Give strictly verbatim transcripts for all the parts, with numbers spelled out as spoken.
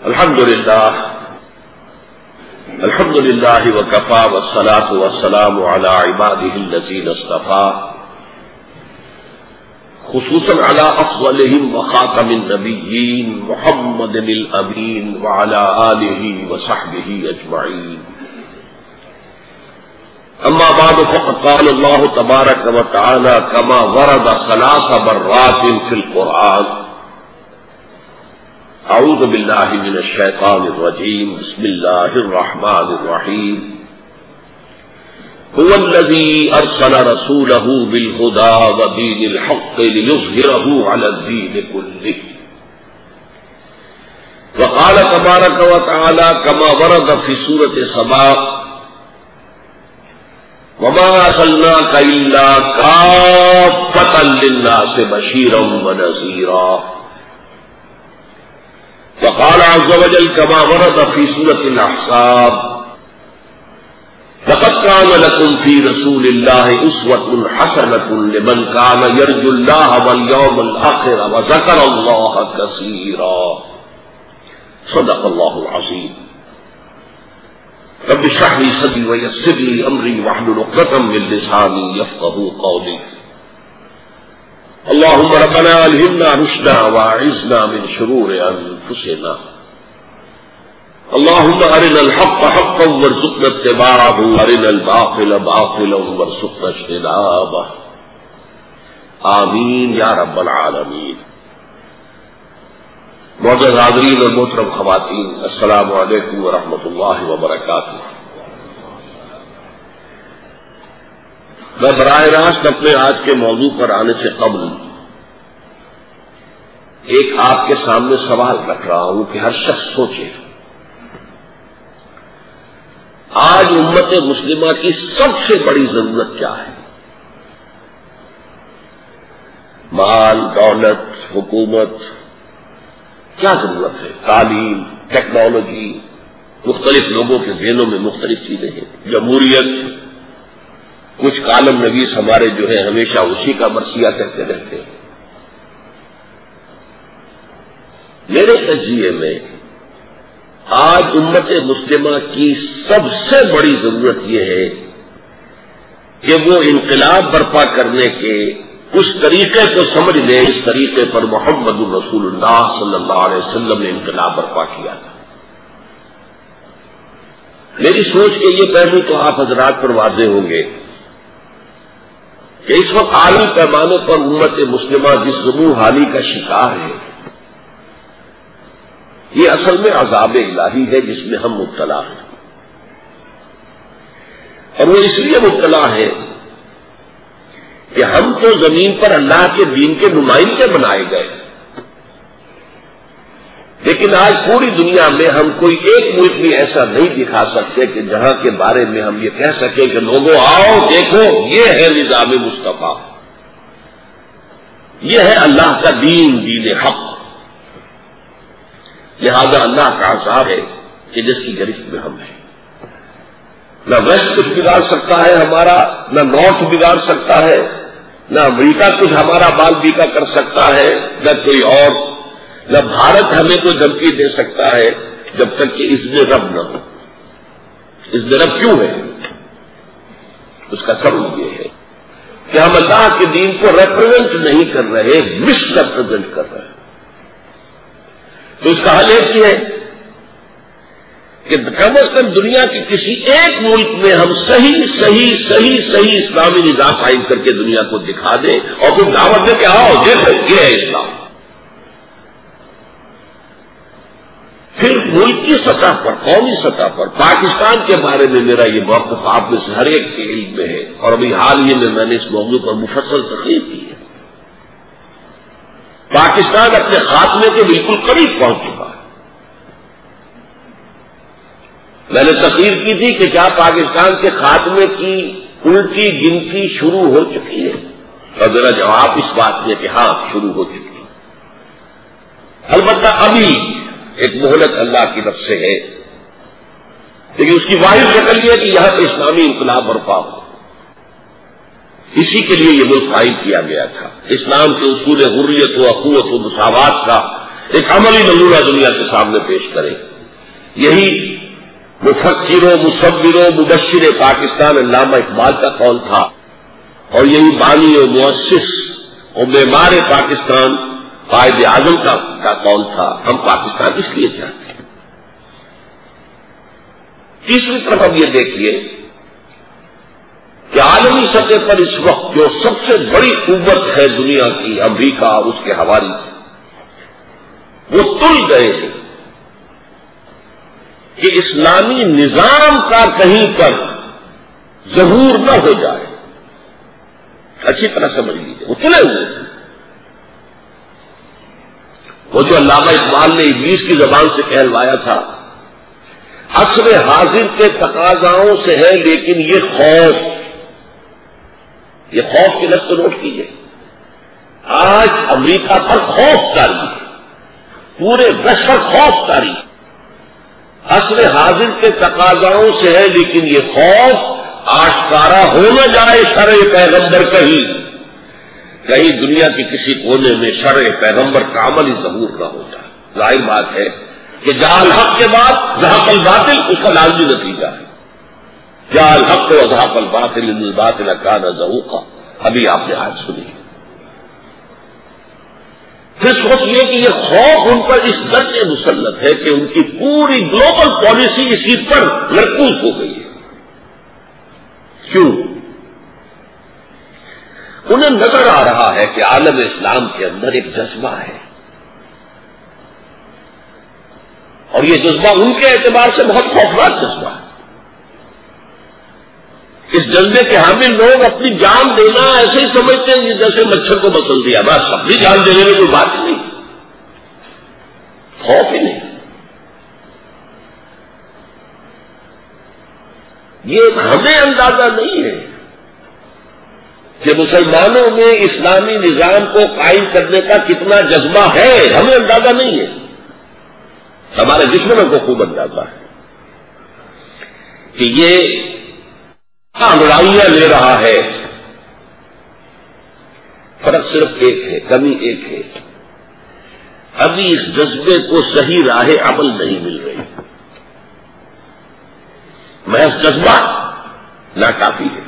الحمد للہ الحمد للہ وکفى والصلاة والسلام على عباده الذین اصطفى خصوصا على افضلهم وخاتم النبیین محمد الامین وعلى آلہ وصحبہ اجمعین. اما بعد فقد قال اللہ تبارک وتعالی كما ورد ثلاث مرات في القرآن. اعوذ باللہ من الشیطان الرجیم. بسم اللہ الرحمن الرحیم. هو الذی ارسل رسولہ بالہدى ودین الحق لیظہرہ علی الدین کلہ. وقال تبارک وتعالی كما ورد في سورۃ سبا وما ارسلناک الا کافۃ للناس بشیرا ونذیرا. وقال عز وجل كما ورد في سورة الأحزاب لقد كان لكم في رسول الله أسوة حسنة لمن كان يرجو الله واليوم الآخر وذكر الله كثيرا. صدق الله العظيم. رب اشرح لي صدري ويسر لي أمري واحلل عقدة من لساني يفقهوا قولي. اللهم ربنا الهمنا رشدا واعذنا من شرور انفسنا. اللهم ارنا الحق حقا وارزقنا اتباعه وارنا الباطل باطلا وارزقنا اجتنابه. آمین یا رب العالمین. معزز حاضرین اور محترم خواتین، السلام علیکم ورحمۃ اللہ وبرکاتہ. میں براہ راست اپنے آج کے موضوع پر آنے سے قبل ایک آپ کے سامنے سوال رکھ رہا ہوں کہ ہر شخص سوچے آج امت مسلمہ کی سب سے بڑی ضرورت کیا ہے؟ مال، دولت، حکومت، کیا ضرورت ہے؟ تعلیم، ٹیکنالوجی، مختلف لوگوں کے ذہنوں میں مختلف چیزیں ہیں. جمہوریت، کچھ کالم نویس ہمارے جو ہے ہمیشہ اسی کا مرثیہ کرتے رہتے ہیں. میرے تجزیے میں آج امت مسلمہ کی سب سے بڑی ضرورت یہ ہے کہ وہ انقلاب برپا کرنے کے اس طریقے کو سمجھ لیں اس طریقے پر محمد الرسول اللہ صلی اللہ علیہ وسلم نے انقلاب برپا کیا تھا. میری سوچ کے یہ پہلو تو آپ حضرات پر واضح ہوں گے کہ اس وقت عالمی پیمانے پر امت مسلمہ جس ظلم حالی کا شکار ہے یہ اصل میں عذاب الہی ہے جس میں ہم مبتلا ہیں. اور وہ اس لیے مبتلا ہے کہ ہم تو زمین پر اللہ کے دین کے نمائندے بنائے گئے، لیکن آج پوری دنیا میں ہم کوئی ایک ملک بھی ایسا نہیں دکھا سکتے کہ جہاں کے بارے میں ہم یہ کہہ سکیں کہ لوگوں آؤ دیکھو یہ ہے نظام مصطفیٰ، یہ ہے اللہ کا دین، دین حق. لہذا اللہ کا عذاب ہے کہ جس کی گرفت میں ہم ہیں. نہ ویسٹ کچھ بگاڑ سکتا ہے ہمارا، نہ نارتھ بگاڑ سکتا ہے، نہ امریکہ کچھ ہمارا بال بیکا کر سکتا ہے، نہ کوئی اور، نہ بھارت ہمیں کوئی دھمکی دے سکتا ہے جب تک کہ اذن رب نہ ہو. اذن رب کیوں ہے؟ اس کا سبب یہ ہے کہ ہم اللہ کے دین کو ریپرزینٹ نہیں کر رہے، مس ریپرزینٹ کر رہے ہیں. تو اس کا حل ایک ہی ہے کہ کم از کم دنیا کے کسی ایک ملک میں ہم صحیح صحیح صحیح صحیح اسلامی نظام قائم کر کے دنیا کو دکھا دیں اور پھر دعوت دے کہ آؤ دیکھو یہ ہے اسلام. پھر ملک کی سطح پر، قومی سطح پر پاکستان کے بارے میں میرا یہ موقف آپ میں سے ہر ایک کے علم میں ہے، اور ابھی حال ہی میں میں نے اس موضوع پر مفصل تقریر کی ہے. پاکستان اپنے خاتمے کے بالکل قریب پہنچ چکا ہے. میں نے تقریر کی تھی کہ کیا پاکستان کے خاتمے کی الٹی گنتی شروع ہو چکی ہے، اور میرا جواب اس بات میں کہ ہاں شروع ہو چکی ہے. البتہ ابھی ایک مہلت اللہ کی طرف سے ہے، لیکن اس کی واحد شکل یہ ہے کہ یہاں پہ اسلامی انقلاب برپا ہو. اسی کے لیے یہ ملک قائم کیا گیا تھا. اسلام کے اصول حریت و اخوت و مساوات کا ایک عملی نمونہ دنیا کے سامنے پیش کریں. یہی مفکر و مصور و مبشر پاکستان علامہ اقبال کا قول تھا، اور یہی بانی و مؤسس اور معمار پاکستان قائد اعظم کا, کا قول تھا. ہم پاکستان اس لیے چاہتے ہیں. تیسری طرف اب یہ دیکھیے کہ عالمی سطح پر اس وقت جو سب سے بڑی قوت ہے دنیا کی، امریکہ اور اس کے حوالی، وہ تل گئے ہیں کہ اسلامی نظام کا کہیں پر ظہور نہ ہو جائے. اچھی طرح سمجھ لیجیے، وہ تلے ہوئے ہیں. وہ جو علامہ اقبال نے ابلیس کی زبان سے کہلوایا تھا، عصر حاضر کے تقاضاؤں سے ہے لیکن یہ خوف، یہ خوف کی لفظ کو نوٹ کیجیے. آج امریکہ پر خوف طاری ہے، پورے ویسٹ پر خوف طاری ہے. عصر حاضر کے تقاضاؤں سے ہے لیکن یہ خوف آشکارا ہو نہ جائے شرع پیغمبر کہیں کہیں دنیا کے کسی کونے میں شرع پیغمبر کا عملی ظہور نہ ہو جائے. ظاہر بات ہے کہ جہاں الحق کے بعد ذہب الباطل اس کا لازمی نتیجہ ہے. جہاں الحق و ذہب الباطل ان الباطل کان زہوقا، ابھی آپ نے آج سنی. پھر سوچ یہ کہ یہ خوف ان پر اس درجے مسلط ہے کہ ان کی پوری گلوبل پالیسی اسی پر مرکوز ہو گئی ہے. کیوں؟ انہیں نظر آ رہا ہے کہ عالم اسلام کے اندر ایک جذبہ ہے، اور یہ جذبہ ان کے اعتبار سے بہت خوفناک جذبہ ہے. اس جذبے کے حامل لوگ اپنی جان دینا ایسے ہی سمجھتے ہیں جیسے مچھر کو مسل دیا، بس اپنی جان دینے میں کوئی بات ہی نہیں، خوف ہی نہیں. یہ ہمیں اندازہ نہیں ہے کہ مسلمانوں میں اسلامی نظام کو قائم کرنے کا کتنا جذبہ ہے. ہمیں اندازہ نہیں ہے، ہمارے دشمنوں کو خوب اندازہ ہے کہ یہ لڑائیاں لے رہا ہے. فرق صرف ایک ہے، کمی ایک ہے، ابھی اس جذبے کو صحیح راہ عمل نہیں مل رہی. محض جذبہ ناکافی ہے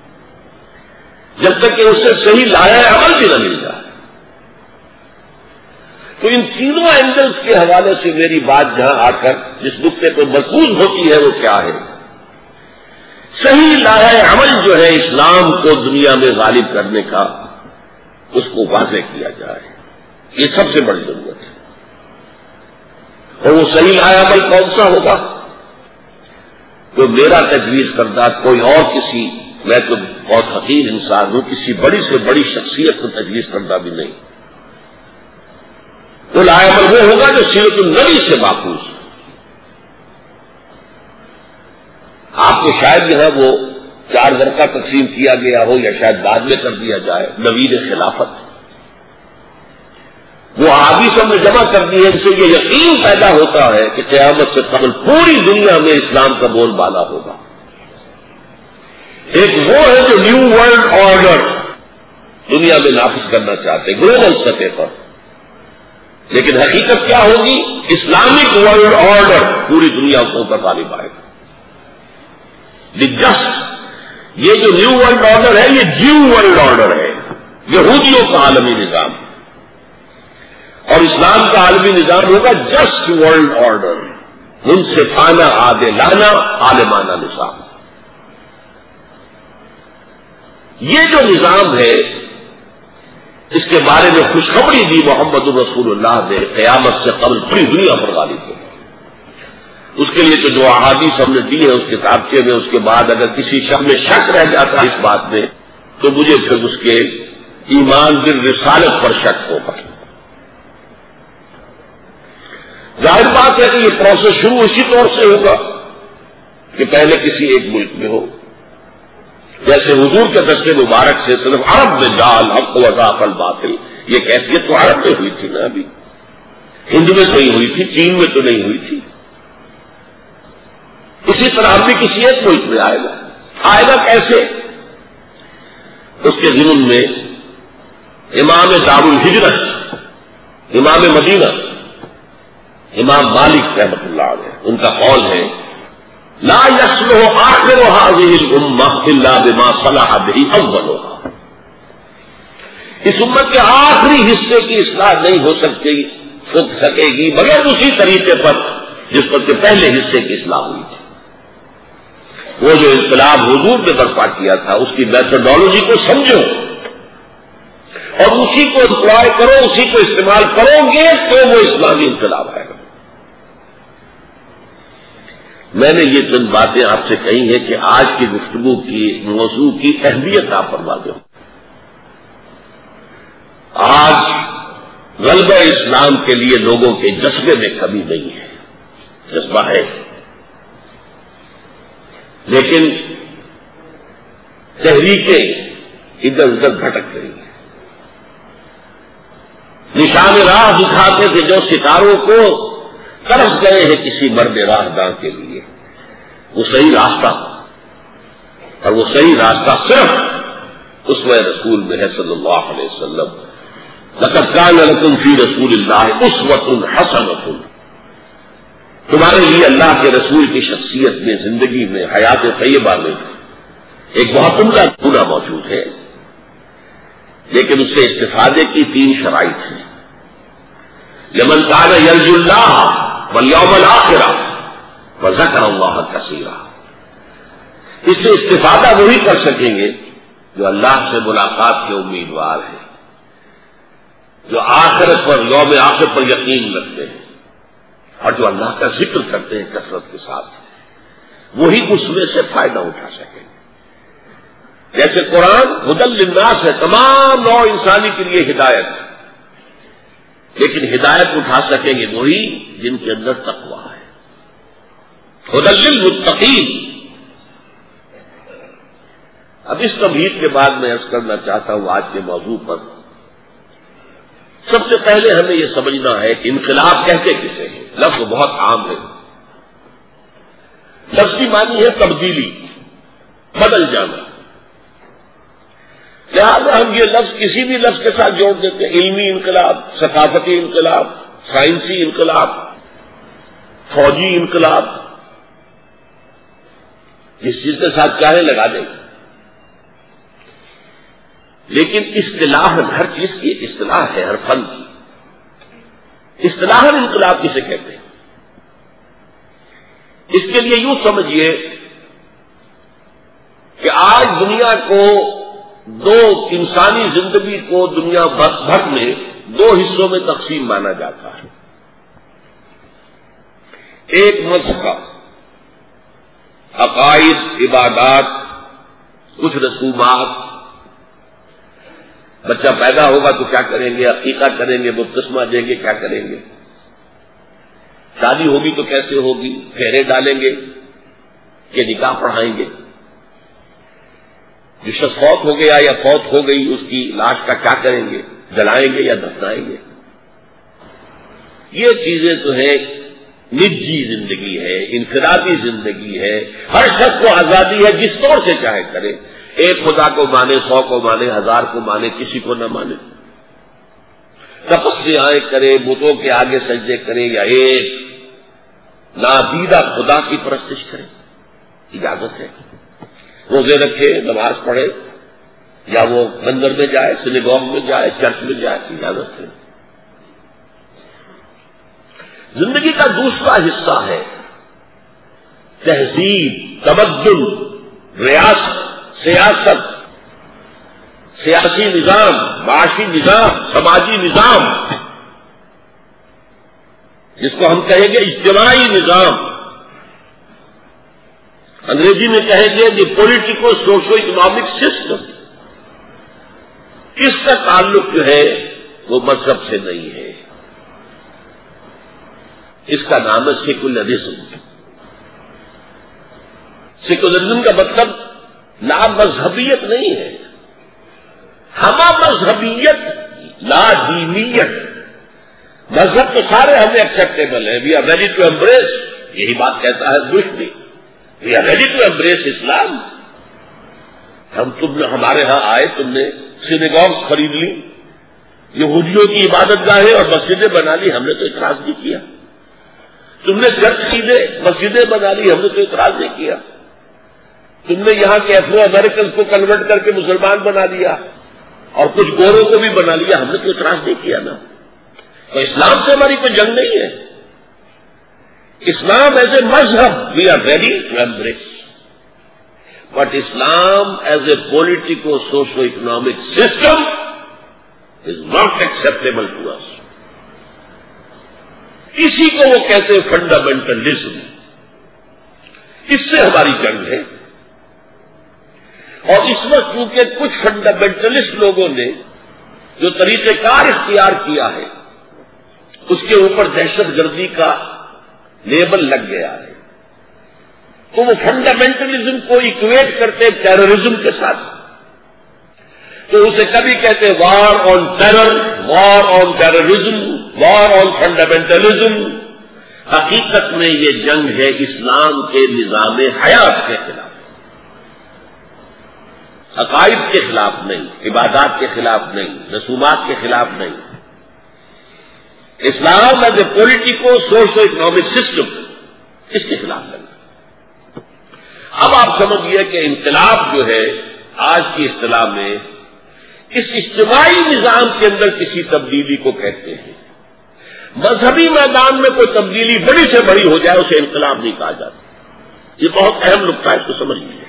جب تک کہ اس سے صحیح لایا عمل بھی نہ مل جائے. تو ان تینوں اینگلز کے حوالے سے میری بات جہاں آ کر جس نقطے کو مرکوز ہوتی ہے وہ کیا ہے؟ صحیح لایا عمل جو ہے اسلام کو دنیا میں غالب کرنے کا، اس کو واضح کیا جائے. یہ سب سے بڑی ضرورت ہے. اور وہ صحیح لایا عمل کون سا ہوگا؟ جو میرا تجویز کردہ کوئی اور کسی، میں تو بہت حقیر انسان ہوں، کسی بڑی سے بڑی شخصیت کو تجویز کردہ بھی نہیں. وہ لایا عمل وہ ہوگا جو سیرت النبی سے ماخوذ. آپ کو شاید یہاں وہ چار ورقہ تقسیم کیا گیا ہو یا شاید بعد میں کر دیا جائے، نوید خلافت، وہ آبی سب میں جمع کر دی ہے. اس سے یہ یقین پیدا ہوتا ہے کہ قیامت سے قبل پوری دنیا میں اسلام کا بول بالا ہوگا. ایک وہ ہے جو نیو ورلڈ آرڈر دنیا میں نافذ کرنا چاہتے ہیں گلوبل سطح پر، لیکن حقیقت کیا ہوگی؟ اسلامک ورلڈ آرڈر پوری دنیا کو اوپر غالب آئے گا. جسٹ یہ جو نیو ورلڈ آرڈر ہے یہ جیو ورلڈ آرڈر ہے، یہودیوں کا عالمی نظام، اور اسلام کا عالمی نظام ہوگا جسٹ ورلڈ آرڈر، منصفانہ عادلانہ عالمانہ نظام. یہ جو نظام ہے اس کے بارے میں خوشخبری دی محمد رسول اللہ نے، قیامت سے قبل پوری دنیا پر غالب ہو. اس کے لیے تو جو احادیث ہم نے دی ہے اس کتابچے میں، اس کے بعد اگر کسی شخص میں شک رہ جاتا ہے اس بات میں تو مجھے پھر اس کے ایمان بالرسالت پر شک ہوگا. ظاہر بات ہے کہ یہ پروسیس شروع اسی طور سے ہوگا کہ پہلے کسی ایک ملک میں ہو، جیسے حضور کے دست مبارک سے صرف عرب میں جال حق و ذاق الباطل، یہ کیفیت تو عرب میں ہوئی تھی نا، ابھی ہند میں تو نہیں ہوئی تھی، چین میں تو نہیں ہوئی تھی. اسی طرح بھی کسی ایک ملک میں آئے گا. آئے گا کیسے؟ اس کے ضمن میں امام دار الہجرت، امام مدینہ امام مالک رحمۃ اللہ علیہ ان کا قول ہے لا يصلح آخر هذه الامة الا بما صلح به اولها، اس امت کے آخری حصے کی اصلاح نہیں ہو سکتی ہو سکے گی مگر اسی طریقے پر جس پر کہ پہلے حصے کی اصلاح ہوئی تھی۔ وہ جو انقلاب حضور نے برپا کیا تھا اس کی میتھڈالوجی کو سمجھو اور اسی کو اپلائی کرو، اسی کو استعمال کرو گے تو وہ اسلامی انقلاب آئے گا۔ میں نے یہ چند باتیں آپ سے کہی ہیں کہ آج کی گفتگو کی موضوع کی اہمیت آپ فرما دو۔ آج غلبہ اسلام کے لیے لوگوں کے جذبے میں کمی نہیں ہے، جذبہ ہے، لیکن تحریکیں ادھر ادھر بھٹک رہی ہیں۔ نشان راہ دکھاتے تھے جو ستاروں کو طرف گئے ہیں کسی مرد راہ داں کے لیے، وہ صحیح راستہ اور وہ صحیح راستہ صرف اسوہ رسول میں ہے صلی اللہ علیہ وسلم۔ لقد کان لکم فی رسول اللہ اسوۃ حسنۃ، تمہارے لیے اللہ کے رسول کی شخصیت میں، زندگی میں، حیات طیبہ میں ایک بہت عمدہ نمونہ موجود ہے، لیکن اس سے استفادے کی تین شرائط ہیں۔ لمن کان یرجو اللہ والیوم الآخر وذکر اللہ کثیرا، اس سے استفادہ وہی کر سکیں گے جو اللہ سے ملاقات کے امیدوار ہیں، جو آخرت پر، یوم آخر پر یقین رکھتے ہیں اور جو اللہ کا ذکر کرتے ہیں کثرت کے ساتھ، وہی اس میں سے فائدہ اٹھا سکیں گے۔ جیسے قرآن ہدی للناس ہے، تمام نوع انسانی کے لیے ہدایت ہے، لیکن ہدایت اٹھا سکیں گے وہی جن کے اندر تقویٰ ہے۔ ہدی للمتقین۔ اب اس تمہید کے بعد میں عرض کرنا چاہتا ہوں آج کے موضوع پر، سب سے پہلے ہمیں یہ سمجھنا ہے کہ انقلاب کہتے کسے ہیں۔ لفظ بہت عام ہے، لفظ کی معنی ہے تبدیلی، بدل جانا، لہذا ہم یہ لفظ کسی بھی لفظ کے ساتھ جوڑ دیتے ہیں، علمی انقلاب، ثقافتی انقلاب، سائنسی انقلاب، فوجی انقلاب، جس چیز کے ساتھ چاہے لگا دیں گے۔ لیکن اصطلاح ہر چیز کی ایک اصطلاح ہے، ہر فن کی اصطلاح انقلاب کسے کہتے ہیں؟ اس کے لیے یوں سمجھیے کہ آج دنیا کو دو انسانی زندگی کو دنیا بھر میں دو حصوں میں تقسیم مانا جاتا ہے۔ ایک مذہب، عقائد، عبادات، کچھ رسومات، بچہ پیدا ہوگا تو کیا کریں گے، عقیقہ کریں گے، بپتسمہ دیں گے، کیا کریں گے، شادی ہوگی تو کیسے ہوگی، پھیرے ڈالیں گے کہ نکاح پڑھائیں گے، جو شخص فوت ہو گیا یا فوت ہو گئی اس کی لاش کا کیا کریں گے، جلائیں گے یا دفنائیں گے۔ یہ چیزیں تو ہیں، نجی زندگی ہے، انفرادی زندگی ہے، ہر شخص کو آزادی ہے جس طور سے چاہے کرے، ایک خدا کو مانے، سو کو مانے، ہزار کو مانے، کسی کو نہ مانے، تپسیائیں کرے، بتوں کے آگے سجدے کرے یا ایک نادیدہ خدا کی پرستش کرے، اجازت ہے۔ روزے رکھے، نماز پڑھے، یا وہ مندر میں جائے، سنیگوگ میں جائے، چرچ میں جائے، اجازت ہے۔ زندگی کا دوسرا حصہ ہے تہذیب، تمدن، ریاست، سیاست، سیاسی نظام، معاشی نظام، سماجی نظام، جس کو ہم کہیں گے اجتماعی نظام، انگریزی میں کہیں گے the politico socio economic system. اس کا تعلق جو ہے وہ مذہب سے نہیں ہے، اس کا نام ہے سیکولرزم۔ سیکولرزم کا مطلب لا مذہبیت نہیں ہے، ہما مذہبیت، لا دینیت۔ مذہب تو سارے ہمیں ایکسیپٹیبل ہیں، we are ready to embrace, یہی بات کہتا ہے بش بھی، we are ready to embrace Islam. ہم تم نے ہمارے ہاں آئے، تم نے سینیگوگز خرید لی، یہودیوں کی عبادت گاہیں اور مسجدیں بنا لی، ہم نے تو اعتراض نہیں کیا، تم نے چرچ سیدھے مسجدیں بنا لی، ہم نے تو اعتراض نہیں کیا. تم نے یہاں کے افرو امریکن کو کنورٹ کر کے مسلمان بنا لیا اور کچھ گوروں کو بھی بنا لیا، ہم نے تو اعتراض نہیں کیا نا. تو اسلام سے ہماری کوئی جنگ نہیں ہے. اسلام ایز اے مذہب we are ready to embrace, but Islam as a politico socio economic system is not acceptable to us. اسی کو وہ کہتے ہیں فنڈامنٹلزم. اس سے ہماری جنگ ہے. اور اس وقت کیونکہ کچھ فنڈامنٹلسٹ لوگوں نے جو طریقہ کار اختیار کیا ہے اس کے اوپر دہشت گردی کا لیبل لگ گیا ہے، تو وہ فنڈامنٹلزم کو ایکویٹ کرتے ٹیررزم کے ساتھ. تو اسے کبھی کہتے war on terror, war on terrorism, war on fundamentalism. حقیقت میں یہ جنگ ہے اسلام کے نظام حیات کے خلاف، عقائد کے خلاف نہیں، عبادات کے خلاف نہیں، رسومات کے خلاف نہیں. Islam as a politico socio economic system, اس کے خلاف نہیں. اب آپ سمجھیے کہ انقلاب جو ہے آج کی اصطلاح میں اس اجتماعی نظام کے اندر کسی تبدیلی کو کہتے ہیں. مذہبی میدان میں کوئی تبدیلی بڑی سے بڑی ہو جائے اسے انقلاب نہیں کہا جاتا. یہ بہت اہم نقطہ ہے، اس کو سمجھ لیجیے.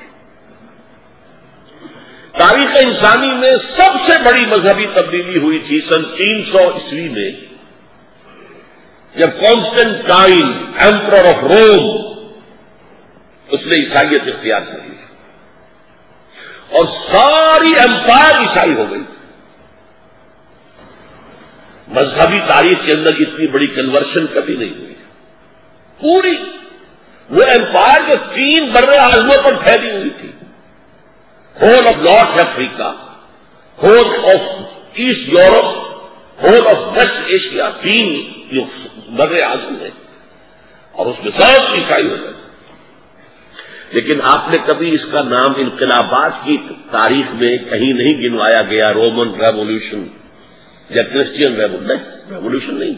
تاریخ انسانی میں سب سے بڑی مذہبی تبدیلی ہوئی تھی سن تین سو عیسوی میں، جب کانسٹنٹائن ایمپرر آف روم اس نے عیسائیت اختیار کر لی اور ساری امپائر عیسائی ہو گئی. مذہبی تاریخ کے اندر اتنی بڑی کنورشن کبھی نہیں ہوئی. پوری وہ امپائر جو تین بر اعظموں پر پھیلی ہوئی تھی، whole of North Africa, whole of East Europe, whole of West Asia, تین جو بر اعظم ہے اور اس میں سب عیسائی ہو گئے. لیکن آپ نے کبھی اس کا نام انقلابات کی تاریخ میں کہیں نہیں گنوایا گیا، رومن ریولیوشن یا کرسچین ریولیوشن نہیں.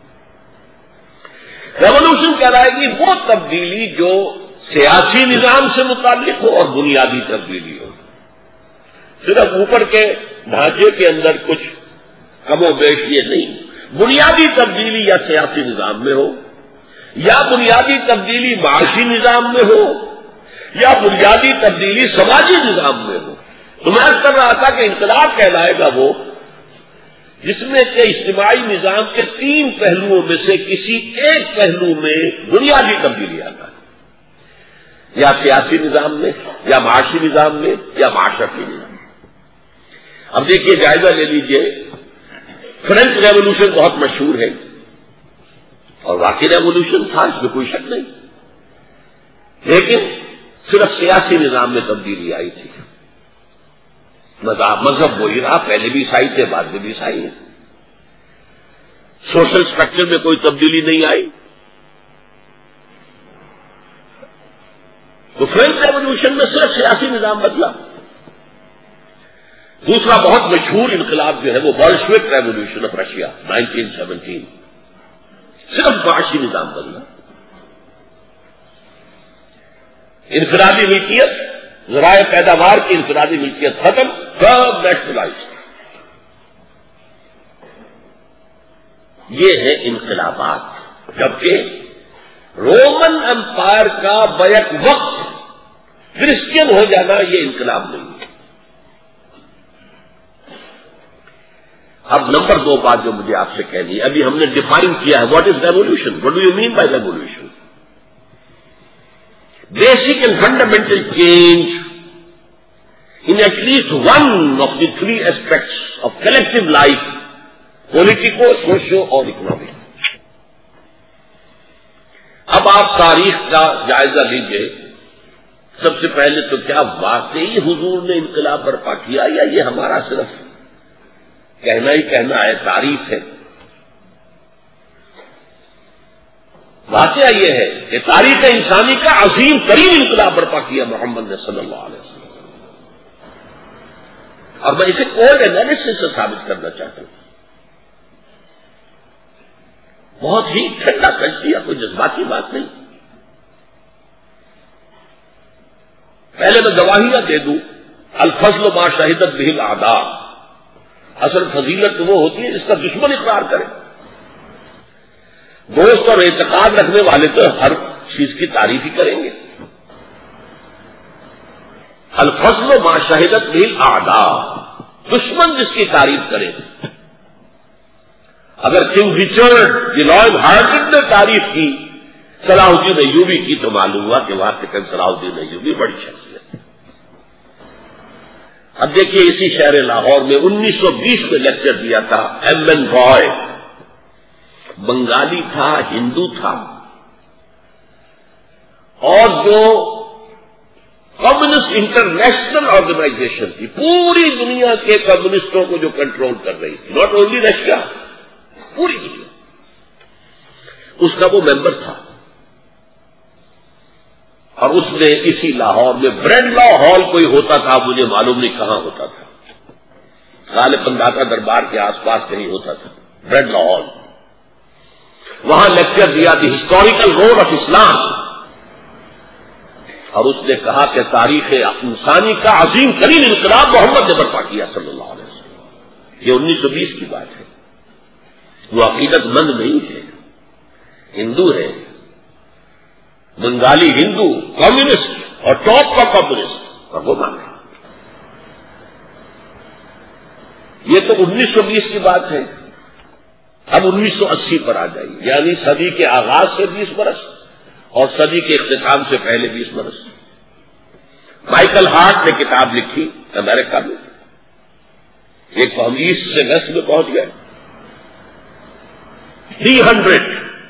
ریولیوشن کہلائے گی وہ تبدیلی جو سیاسی نظام سے متعلق ہو اور بنیادی تبدیلی ہو. صرف اوپر کے ڈھانچے کے اندر کچھ کم و بیش یہ نہیں. بنیادی تبدیلی یا سیاسی نظام میں ہو، یا بنیادی تبدیلی معاشی نظام میں ہو، یا بنیادی تبدیلی سماجی نظام میں ہو. تو میں کر رہا تھا کہ انقلاب کہلائے گا وہ جس میں کہ اجتماعی نظام کے تین پہلوؤں میں سے کسی ایک پہلو میں بنیادی تبدیلی آتا ہے، یا سیاسی نظام میں، یا معاشی نظام میں، یا معاشرتی نظام میں. اب دیکھیے جائزہ لے لیجئے. فرینچ ریولوشن بہت مشہور ہے اور واقعی ریولوشن تھا، اس میں کوئی شک نہیں، لیکن صرف سیاسی نظام میں تبدیلی آئی تھی. مذہب مذہب وہی رہا، پہلے بھی عیسائی تھے، بعد میں بھی عیسائی ہیں. سوشل سٹرکچر میں کوئی تبدیلی نہیں آئی. تو فرینچ ریولوشن میں صرف سیاسی نظام بدلا. دوسرا بہت مشہور انقلاب جو ہے وہ Bolshevik revolution of Russia nineteen seventeen, صرف معاشی نظام بدلا. انفرادی ملکیت، ذرائع پیداوار کی انفرادی ملکیت ختم، سب نیشنلائز. یہ ہے انقلابات. جبکہ رومن امپائر کا بیک وقت کرسچین ہو جانا یہ انقلاب نہیں ہے. اب نمبر دو بات جو مجھے آپ سے کہنی ہے، ابھی ہم نے ڈیفائن کیا ہے what is revolution. What do you mean by revolution? Basic and fundamental change in at least one of the three aspects of collective life, politico, socio اور economic. اب آپ تاریخ کا جائزہ لیجئے. سب سے پہلے تو کیا واقعی حضور نے انقلاب برپا کیا یا یہ ہمارا صرف کہنا ہی کہنا ہے، تعریف ہے؟ واقعہ یہ ہے کہ تاریخ انسانی کا عظیم ترین انقلاب برپا کیا محمد نے صلی اللہ علیہ وسلم. اور میں اسے کولڈ انالیسس سے ثابت کرنا چاہتا ہوں. بہت ہی ٹھنڈا کشتیا، کوئی جذباتی بات نہیں. پہلے میں گواہیاں دے دوں. الفضل ما شہدت بہ الاعداء، اصل فضیلت وہ ہوتی ہے جس کا دشمن اقرار کرے. دوست اور اعتقاد رکھنے والے تو ہر چیز کی تعریف ہی کریں گے. الفضل ما شہدت بہ الاعداء، دشمن جس کی تعریف کرے. اگر King Richard the Lionhearted نے تعریف کی صلاح الدین ایوبی کی تو معلوم ہوا کہ وہاں کے صلاح الدین ایوبی بڑی شخصیت ہے. اب دیکھیے اسی شہر لاہور میں انیس سو بیس میں لیکچر دیا تھا ایم این رائے، بنگالی تھا، ہندو تھا، اور جو کمیونسٹ انٹرنیشنل آرگنائزیشن تھی، پوری دنیا کے کمیونسٹوں کو جو کنٹرول کر رہی تھی، ناٹ اونلی رشیا، پوری دنیا، اس کا وہ ممبر تھا. اور اس نے اسی لاہور میں برینڈ لا ہال کوئی ہوتا تھا، مجھے معلوم نہیں کہاں ہوتا تھا، غالب داتا دربار کے آس پاس کہیں ہوتا تھا برینڈ لا ہال. وہاں لیکچر دیا the historical role of Islam, اور اس نے کہا کہ تاریخ انسانی کا عظیم ترین انقلاب محمد نے برپا کیا صلی اللہ علیہ وسلم. یہ انیس سو بیس کی بات ہے. وہ عقیدت مند نہیں ہے، ہندو ہے، بنگالی ہندو، کمیونسٹ اور ٹاپ کا کمیونسٹ، اور وہ مانے. یہ تو انیس سو بیس کی بات ہے. اب انیس سو اسی پر آ جائیے، یعنی صدی کے آغاز سے بیس برس اور صدی کے اختتام سے پہلے بیس برس. مائیکل ہارٹ نے کتاب لکھی امریکہ میں، ایک تو ہم ایسٹ سے ویسٹ میں پہنچ گئے. تھری ہنڈریڈ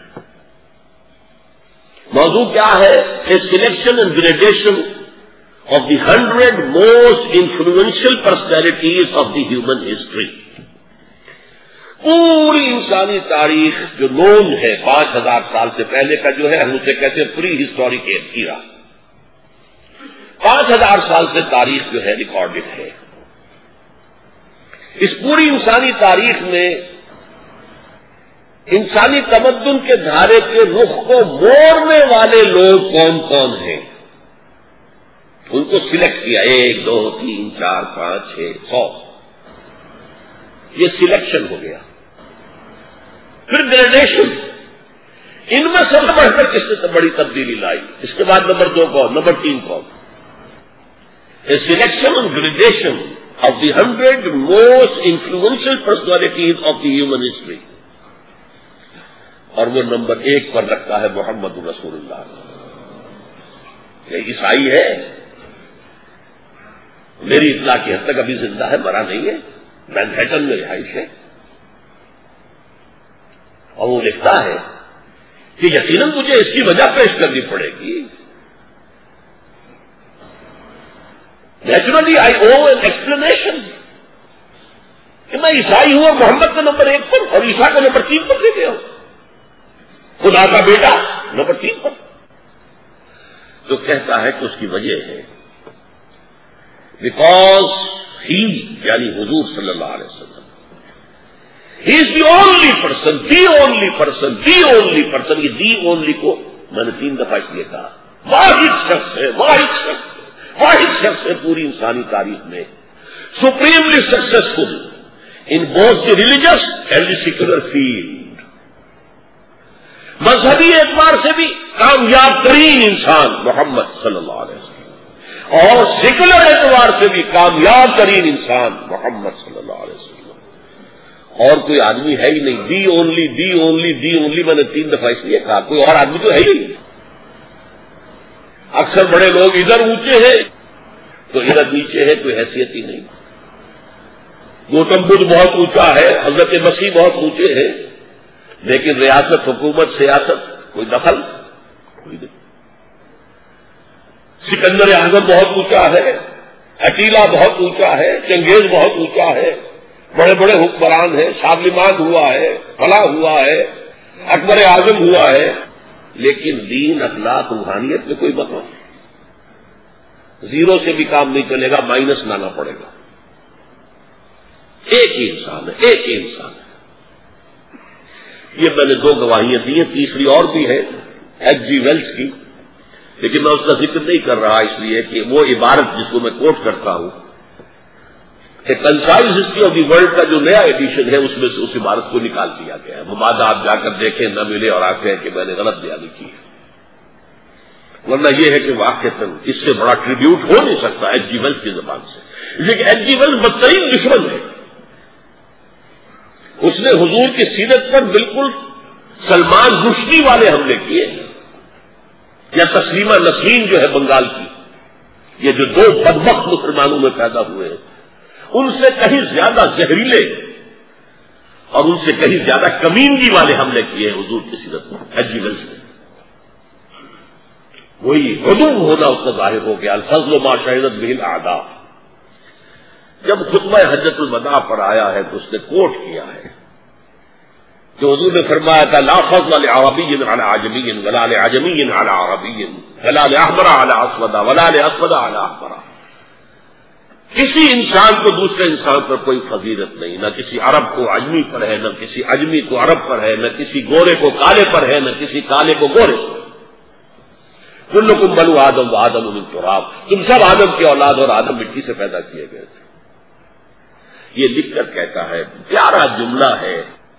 موضوع کیا ہے؟ A selection and gradation of the hundred most influential personalities of the human history. پوری انسانی تاریخ جو نون ہے پانچ ہزار سال سے پہلے کا جو ہے، ہم اسے کہتے ہیں پری ہسٹورک ایرا. پانچ ہزار سال سے تاریخ جو ہے ریکارڈڈ ہے. اس پوری انسانی تاریخ میں انسانی تمدن کے دھارے کے رخ کو موڑنے والے لوگ کون کون ہیں، ان کو سلیکٹ کیا. ایک دو تین چار پانچ چھ سو، یہ سلیکشن ہو گیا. پھر گریڈیشن، ان میں سب سے بڑھ کر کس نے بڑی تبدیلی لائی. اس کے بعد نمبر دو کون، نمبر تین کون. A selection and gradation of the hundred most influential personalities of the human history. اور وہ نمبر ایک پر رکھتا ہے محمد رسول اللہ. یہ عیسائی ہے، میری اطلاع کی حد تک ابھی زندہ ہے، مرا نہیں ہے، مینہٹن میں رہائش ہے. اور وہ لکھتا ہے کہ یقیناً مجھے اس کی وجہ پیش کرنی پڑے گی. Naturally I owe an explanation کہ میں عیسائی ہوں اور محمد کا نمبر ایک پر اور عیسیٰ کا نمبر تین پر لے گیا ہوں، خدا کا بیٹا نمبر تین پر. تو کہتا ہے کہ اس کی وجہ ہے بیکاز ہی، یعنی حضور صلی اللہ علیہ وسلم، he is the only person, the only person, the only person. یہ دی اونلی کو میں نے تین دفعہ اس لیے کہا، واحد شخص ہے، واحد شخص ہے، واحد شخص ہے پوری انسانی تاریخ میں، supremely successful in both the religious and the secular field. مذہبی اعتبار سے بھی کامیاب ترین انسان محمد صلی اللہ علیہ وسلم، اور سیکولر اعتبار سے بھی کامیاب ترین انسان محمد صلی اللہ علیہ وسلم. اور کوئی آدمی ہے ہی نہیں. The only, the only, the only میں نے تین دفعہ اس لیے کہا، کوئی اور آدمی تو ہے ہی نہیں. اکثر بڑے لوگ ادھر اونچے ہیں تو ادھر نیچے ہے، کوئی حیثیت ہی نہیں. گوتم بدھ بہت اونچا ہے، حضرت مسیح بہت اونچے ہیں، لیکن ریاست، حکومت، سیاست کوئی دخل کوئی نہیں. سکندر اعظم بہت اونچا ہے، اٹیلا بہت اونچا ہے، چنگیز بہت اونچا ہے، بڑے بڑے حکمران ہیں، شارلمان ہوا ہے، فلاں ہوا ہے، اکبر اعظم ہوا ہے، لیکن دین، اخلاق، روحانیت میں کوئی مطلب زیرو سے بھی کام نہیں چلے گا، مائنس لانا پڑے گا. ایک ہی انسان ہے، ایک ہی انسان ہے. یہ میں نے دو گواہیاں دی ہیں، تیسری اور بھی ہے ایچ جی ویلس کی، لیکن میں اس کا ذکر نہیں کر رہا اس لیے کہ وہ عبارت جس کو میں کوٹ کرتا ہوں، concise history of the world کا جو نیا ایڈیشن ہے اس میں سے اس عبارت کو نکال دیا گیا ہے، وہ بعد آپ جا کر دیکھیں نہ ملے اور آتے ہیں کہ میں نے غلط بیانی کی ہے، ورنہ یہ ہے کہ واقعتاً اس سے بڑا ٹریبیوٹ ہو نہیں سکتا ایچ جی ویلس کی زبان سے، لیکن ایچ جی ویلس بدترین دشمن ہے، اس نے حضور کی سیرت پر بالکل سلمان رشدی والے حملے کیے، یا تسلیمہ نسرین جو ہے بنگال کی، یہ جو دو بدبخت مسلمانوں میں پیدا ہوئے ہیں، ان سے کہیں زیادہ زہریلے اور ان سے کہیں زیادہ کمینگی والے حملے کیے ہیں حضور کی سیرت پر ایچ جی ویلس نے۔ وہی غضب ہونا اس کا ظاہر ہو گیا، الفضل ما شہدت بہ الاعداء۔ جب خطبہ حجۃ الوداع پر آیا ہے تو اس نے کوٹ کیا ہے کہ حضور نے فرمایا تھا لا فضل لعربی علی عجمی ولا لعجمی علی عربی ولا لاحمر علی اسود ولا لاسود علی احمر، کسی انسان کو دوسرے انسان پر کوئی فضیلت نہیں، نہ کسی عرب کو عجمی پر ہے، نہ کسی عجمی کو عرب پر ہے، نہ کسی گورے کو کالے پر ہے، نہ کسی کالے کو گورے پر۔ کلکم بنو آدم و آدم من تراب، تم سب آدم کی اولاد اور آدم مٹی سے پیدا کیے گئے تھے۔ یہ لکھ کر کہتا ہے، پیارا جملہ ہے،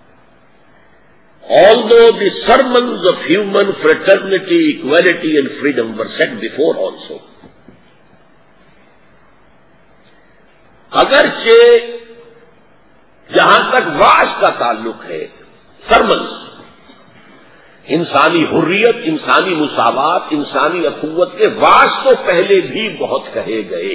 although the sermons of human fraternity, equality and freedom were set before also، اگرچہ جہاں تک واعظ کا تعلق ہے، سرمنز، انسانی حریت، انسانی مساوات، انسانی اخوت کے واعظ تو پہلے بھی بہت کہے گئے،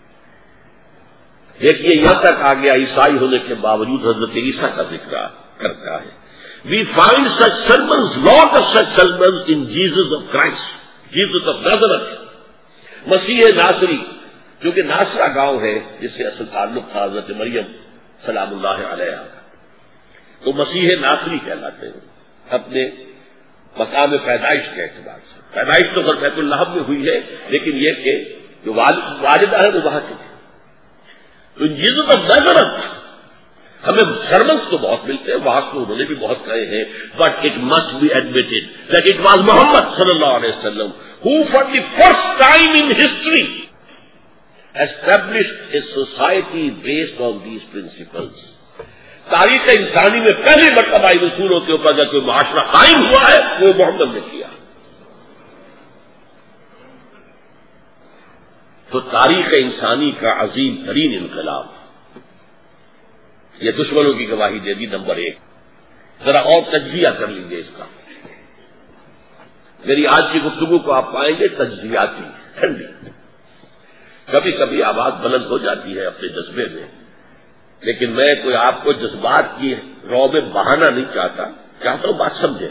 دیکھیے یہاں تک آ گیا عیسائی ہونے کے باوجود حضرت عیسیٰ کا ذکر کرتا ہے۔ We find such sermons, lot of such sermons in Jesus of Christ, Jesus of Nazareth، مسیح ناصری، جو کہ ناصرہ گاؤں ہے جس سے اصل تعلق تھا حضرت مریم سلام اللہ علیہا، تو مسیح ناصری کہلاتے ہیں اپنے مقام پیدائش کے اعتبار سے۔ پیدائش تو غیر بیت اللہ میں ہوئی ہے، لیکن یہ کہ جو والدہ ہے وہ وہاں کی تھی۔ تو جیسس آف نازرتھ، ہمیں سرمنس تو بہت ملتے ہیں، وہاں تو انہوں نے بھی بہت کہے ہیں، but it must be admitted that it was Muhammad صلی اللہ علیہ وسلم who for the first time in history established a society based on these principles۔ تاریخ انسانی میں پہلی مرتبہ ان اصولوں کے اوپر اگر کوئی معاشرہ قائم ہوا ہے وہ محمد نے کیا۔ تو تاریخ انسانی کا عظیم ترین انقلاب، یہ دشمنوں کی گواہی دے دی۔ نمبر ایک، ذرا اور تجزیہ کر لیجیے اس کا، میری آج کی گفتگو کو آپ پائیں گے تجزیاتی، ٹھنڈی، کبھی کبھی آواز بلند ہو جاتی ہے اپنے جذبے میں، لیکن میں کوئی آپ کو جذبات کی رو میں بہانا نہیں چاہتا، چاہتا ہوں بات سمجھے۔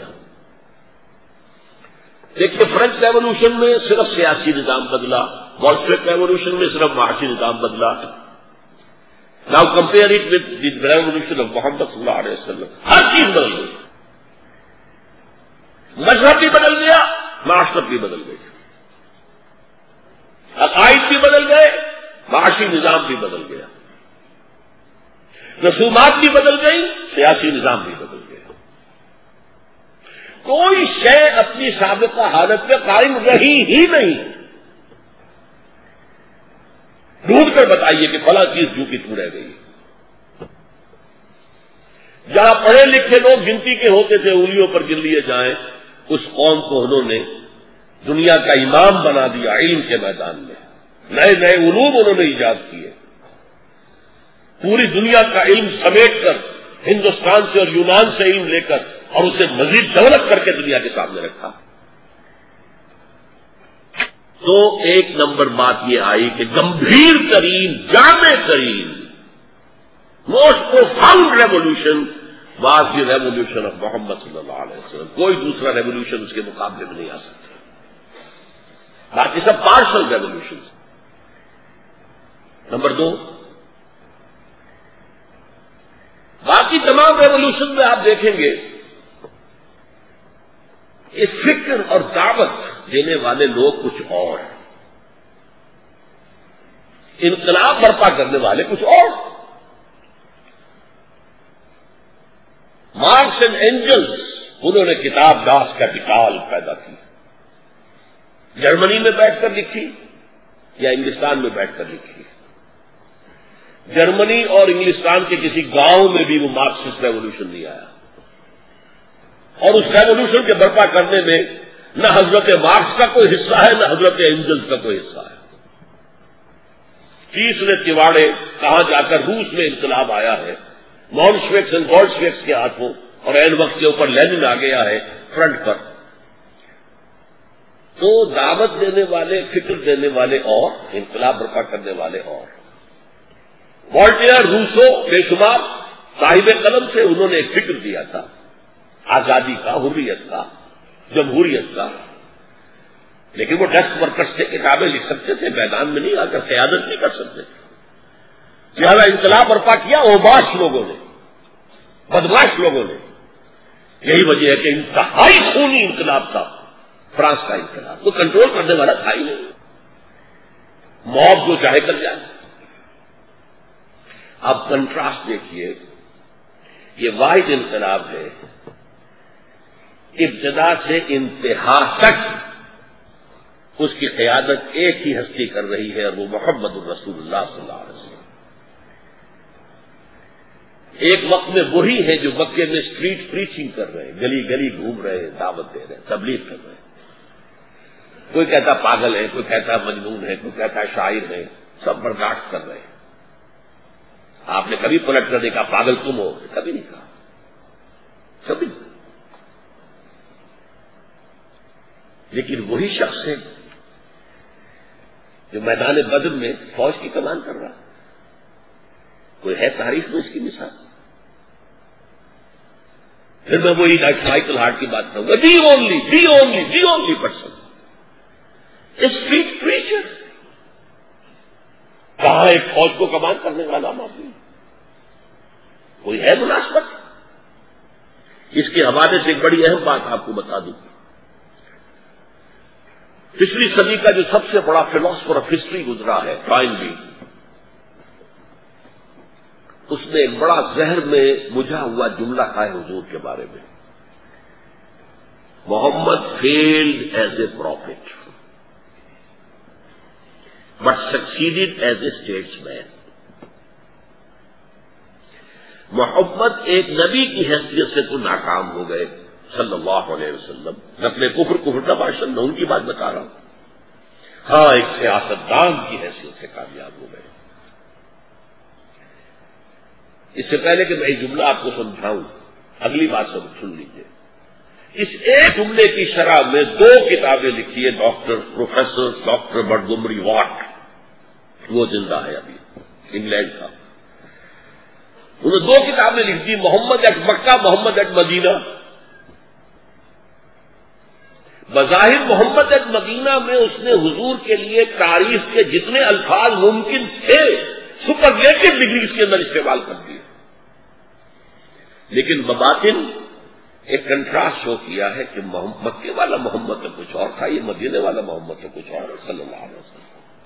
دیکھیے فرینچ ریولوشن میں صرف سیاسی نظام بدلا، بولشوک ریولوشن میں صرف معاشی نظام بدلا۔ Now compare it with the revolution of Muhammad صلی اللہ علیہ وسلم، ہر چیز بدل گئی، مذہب بھی بدل گیا، معاشرت بھی بدل گئی، عقائد بھی بدل گئے، معاشی نظام بھی بدل گیا، رسومات بھی بدل گئی، سیاسی نظام بھی بدل گیا، کوئی شے اپنی سابقہ حالت میں قائم رہی ہی نہیں۔ ڈھونڈ کر بتائیے کہ فلاں چیز جو کی تو رہ گئی۔ جہاں پڑھے لکھے لوگ گنتی کے ہوتے تھے، انگلیوں پر گن لیے جائیں، اس قوم کو انہوں نے دنیا کا امام بنا دیا علم کے میدان میں، نئے نئے علوم انہوں نے ایجاد کیے، پوری دنیا کا علم سمیٹ کر ہندوستان سے اور یونان سے علم لے کر اور اسے مزید ڈیولپ کر کے دنیا کے سامنے رکھا۔ تو ایک نمبر بات یہ آئی کہ گمبھیر ترین، جامع ترین، most profound revolution was the revolution of Muhammad صلی اللہ علیہ وسلم۔ کوئی دوسرا ریولیوشن اس کے مقابلے میں نہیں آ سکتا، باقی سب پارشل ریولیوشن۔ نمبر دو، باقی تمام ریولیوشن میں آپ دیکھیں گے اس فکر اور دعوت دینے والے لوگ کچھ اور، انقلاب برپا کرنے والے کچھ اور۔ مارکس گاڈس اینڈ اینجلس، انہوں نے کتاب داس کیپیٹال پیدا کی، جرمنی میں بیٹھ کر لکھی یا انگلستان میں بیٹھ کر لکھی؟ جرمنی اور انگلستان کے کسی گاؤں میں بھی وہ مارکسسٹ ریولوشن نہیں آیا، اور اس ریولوشن کے برپا کرنے میں نہ حضرت مارکس کا کوئی حصہ ہے، نہ حضرت اینجلس کا کوئی حصہ ہے۔ تیسرے تیواڑے کہاں جا کر روس میں انقلاب آیا ہے، مولشوکس اینڈ بولشوکس کے ہاتھوں، اور این وقت کے اوپر لینن آ گیا ہے فرنٹ پر۔ تو دعوت دینے والے، فکر دینے والے اور انقلاب برپا کرنے والے اور۔ والٹیئر، روسو، بے شمار صاحب قلم تھے، انہوں نے ایک فکر دیا تھا آزادی کا، حریت کا، جمہوریت کا، لیکن وہ ڈیسک ورکرز سے کتابیں لکھ سکتے تھے، میدان میں نہیں آ کر قیادت نہیں کر سکتے تھے۔ لہذا انقلاب برپا کیا اوباش لوگوں نے، بدماش لوگوں نے۔ یہی وجہ ہے کہ انتہائی خونی انقلاب تھا فرانس کا انقلاب، تو کنٹرول کرنے والا تھا ہی نہیں، موب جو چاہے کر جائے۔ اب کنٹراسٹ دیکھیے، یہ واحد انقلاب ہے، ابتدا سے انتہا تک اس کی قیادت ایک ہی ہستی کر رہی ہے، اور وہ محمد الرسول اللہ صلی اللہ علیہ وسلم۔ ایک وقت میں وہی ہیں جو مکے میں اسٹریٹ پریچنگ کر رہے ہیں، گلی گلی گھوم رہے ہیں، دعوت دے رہے ہیں، تبلیغ کر رہے ہیں۔ کوئی کہتا پاگل ہے، کوئی کہتا مجنون ہے، کوئی کہتا شاعر ہے، سب برداشت کر رہے ہیں۔ آپ نے کبھی پلٹ کر دیکھا پاگل تم ہو؟ کبھی نہیں کہا، کبھی نہیں۔ لیکن وہی شخص ہے جو میدان بدر میں فوج کی کمان کر رہا، کوئی ہے تاریخ میں اس کی مثال؟ پھر میں وہی مائیکل ہارٹ کی بات کروں گا، the only the only the only person street preacher. کہاں ایک فوج کو کمان کرنے والا معلوم کوئی ہے مناسبت؟ اس کے حوالے سے ایک بڑی اہم بات آپ کو بتا دوں، پچھلی صدی کا جو سب سے بڑا فلاسفر آف ہسٹری گزرا ہے ٹوائنبی، اس نے ایک بڑا زہر میں بجھا ہوا جملہ کہا ہے حضور کے بارے میں، Muhammad failed as a prophet but succeeded as a status مین۔ محمد ایک نبی کی حیثیت سے تو ناکام ہو گئے صلی اللہ علیہ وسلم، نقل کفر کفر کا باشند، میں ان کی بات بتا رہا ہوں۔ ہاں، ایک سیاستدان کی حیثیت سے کامیاب ہو گئے۔ اس سے پہلے کہ میں یہ جملہ آپ کو سمجھاؤں، اگلی بات سب سن لیجیے۔ اس ایک جملے کی شرح میں دو کتابیں لکھی ہے doctor professor doctor Montgomery Watt, وہ زندہ ہے ابھی، انگلینڈ کا۔ انہوں نے دو کتابیں لکھ دی، محمد at Mecca, Muhammad at Medina. بظاہر محمد ایٹ مدینہ میں اس نے حضور کے لیے تعریف کے جتنے الفاظ ممکن تھے سپرلیٹو ڈگریز کے اندر استعمال کر دیے، لیکن بباطن ایک کنٹراسٹ شو کیا ہے کہ مکے والا محمد تو کچھ اور تھا، یہ مدینے والا محمد تو کچھ اور صلی اللہ علیہ وسلم۔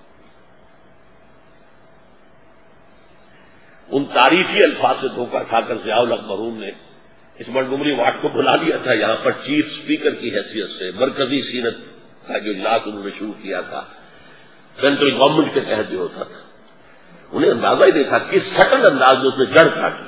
ان تعریفی الفاظ سے دھوکہ کھا کر ضیاء الحق مرحوم نے اس منگمری واٹ کو بلا دیا تھا یہاں پر چیف اسپیکر کی حیثیت سے، مرکزی سینت کا جو اجلاس انہوں نے شروع کیا تھا، سینٹرل گورنمنٹ کے تحت جو ہوتا تھا، انہیں اندازہ ہی دیکھا کس سٹل انداز میں اس نے جڑ کاٹی،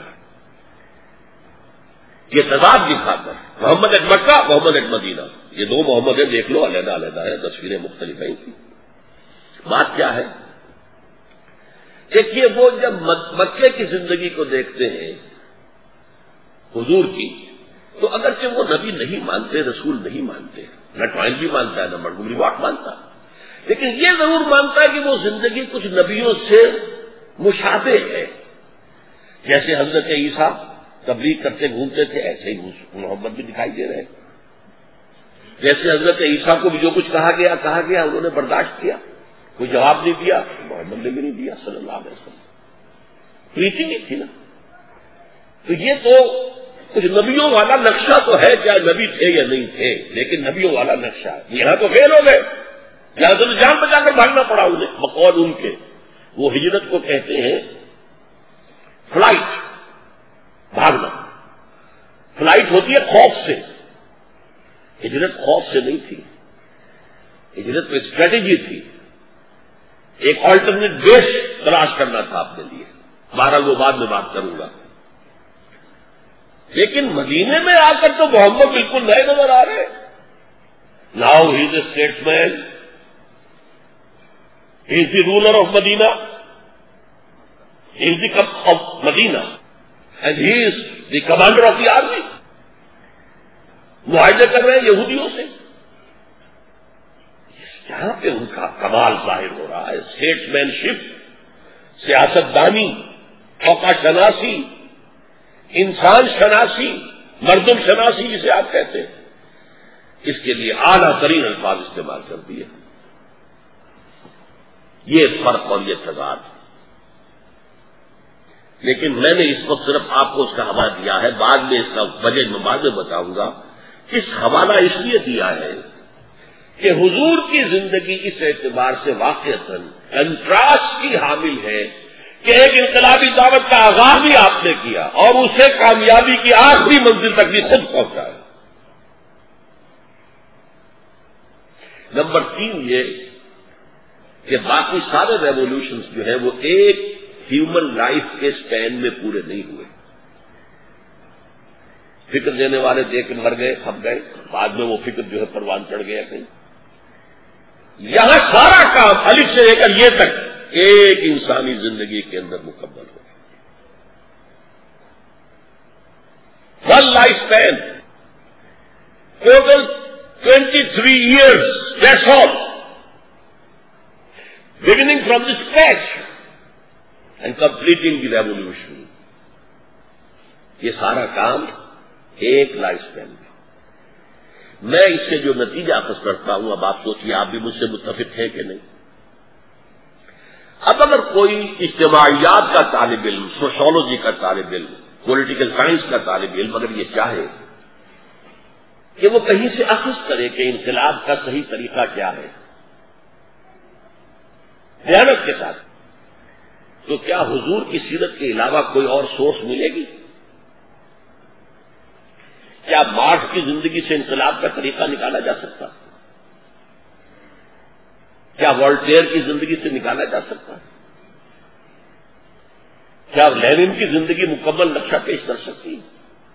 یہ تضاد دکھا کر محمد at Mecca, Muhammad at Medina, یہ دو محمد ہیں، دیکھ لو علیحدہ علیحدہ ہے، تصویریں مختلف ہیں کی۔ بات کیا ہے؟ دیکھیے، وہ جب مکے کی زندگی کو دیکھتے ہیں حضور کی، تو اگرچہ وہ نبی نہیں مانتے، رسول نہیں مانتے، نہ ٹوائن بھی مانتا ہے، نہ منگمری واٹ مانتا، لیکن یہ ضرور مانتا ہے کہ وہ زندگی کچھ نبیوں سے مشابہ ہے۔ جیسے حضرت عیسیٰ تبلیغ کرتے گھومتے تھے، ایسے ہی محمد بھی دکھائی دے رہے ہیں۔ جیسے حضرت عیسیٰ کو بھی جو کچھ کہا گیا کہا گیا انہوں نے برداشت کیا، کوئی جواب نہیں دیا، محمد نے بھی نہیں دیا صلی اللہ علیہ وسلم۔ پریچنگ ہی تھی نا۔ تو یہ تو کچھ نبیوں والا نقشہ تو ہے، چاہے نبی تھے یا نہیں تھے، لیکن نبیوں والا نقشہ ہے۔ یہاں تو فیل ہو گئے، یہاں تو جان بچا کر بھاگنا پڑا انہیں، بقول ان کے۔ وہ ہجرت کو کہتے ہیں فلائٹ، بھاگنا۔ فلائٹ ہوتی ہے خوف سے، ہجرت خوف سے نہیں تھی، ہجرت میں اسٹریٹجی تھی، ایک آلٹرنیٹ بیس تلاش کرنا تھا اپنے لیے، بہرحال وہ بعد میں بات کروں گا۔ لیکن مدینے میں آ کر تو محمد بالکل نئے نظر آ رہے ہیں۔ Now he is a status main, he is the ruler of Medina, he is the cup of Medina and he is the commander of the army. معاہدے کر رہے ہیں یہودیوں سے، یہاں پہ ان کا کمال ظاہر ہو رہا ہے، اسٹیٹس مین شپ، سیاست دانی، موقع شناسی، انسان شناسی، مردم شناسی جسے آپ کہتے ہیں، اس کے لیے اعلیٰ ترین الفاظ استعمال کر دیے۔ یہ فرق اور یہ تضاد، لیکن میں نے اس وقت صرف آپ کو اس کا حوالہ دیا ہے، بعد میں اس کا وجہ میں بعد میں بتاؤں گا۔ اس حوالہ اس لیے دیا ہے کہ حضور کی زندگی اس اعتبار سے واقعتاً کنٹراسٹ کی حامل ہے کہ ایک انقلابی دعوت کا آغاز بھی آپ نے کیا اور اسے کامیابی کی آخری منزل تک بھی خود پہنچایا۔ نمبر تین یہ کہ باقی سارے ریولیوشنز جو ہیں وہ ایک ہیومن لائف کے سپین میں پورے نہیں ہوئے۔ فکر دینے والے دے کے مر گئے، کھپ گئے، بعد میں وہ فکر جو ہے پروان چڑھ گیا کہیں۔ یہاں سارا کام الف سے لے کر یہ تک ایک انسانی زندگی کے اندر مکمل ہو گیا۔ One life span, total twenty three years, that's all, beginning from the scratch and completing the revolution. یہ سارا کام ایک لائف اسپین میں۔ میں اس سے جو نتیجہ اخذ کرتا ہوں، اب آپ سوچیے آپ بھی مجھ سے متفق ہیں کہ نہیں۔ اب اگر کوئی اجتماعیات کا طالب علم، سوشولوجی کا طالب علم، پولیٹیکل سائنس کا طالب علم اگر یہ چاہے کہ وہ کہیں سے اخذ کرے کہ انقلاب کا صحیح طریقہ کیا ہے دیانت کے ساتھ، تو کیا حضور کی سیرت کے علاوہ کوئی اور سورس ملے گی؟ کیا مارکس کی زندگی سے انقلاب کا طریقہ نکالا جا سکتا؟ کیا والٹیئر کی زندگی سے نکالا جا سکتا؟ کیا لینن کی زندگی مکمل نقشہ پیش کر سکتی ہے؟